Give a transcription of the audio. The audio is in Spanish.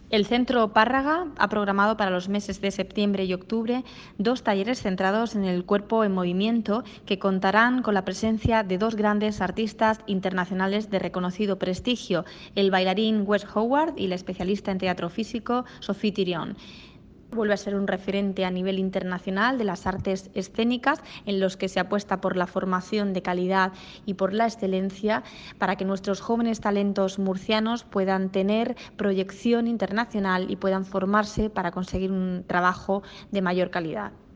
El Centro Párraga ha programado para los meses de septiembre y octubre 2 talleres centrados en el cuerpo en movimiento que contarán con la presencia de 2 grandes artistas internacionales de reconocido prestigio, el bailarín Wes Howard y la especialista en teatro físico Sophie Thirion. Vuelve a ser un referente a nivel internacional de las artes escénicas en los que se apuesta por la formación de calidad y por la excelencia para que nuestros jóvenes talentos murcianos puedan tener proyección internacional y puedan formarse para conseguir un trabajo de mayor calidad.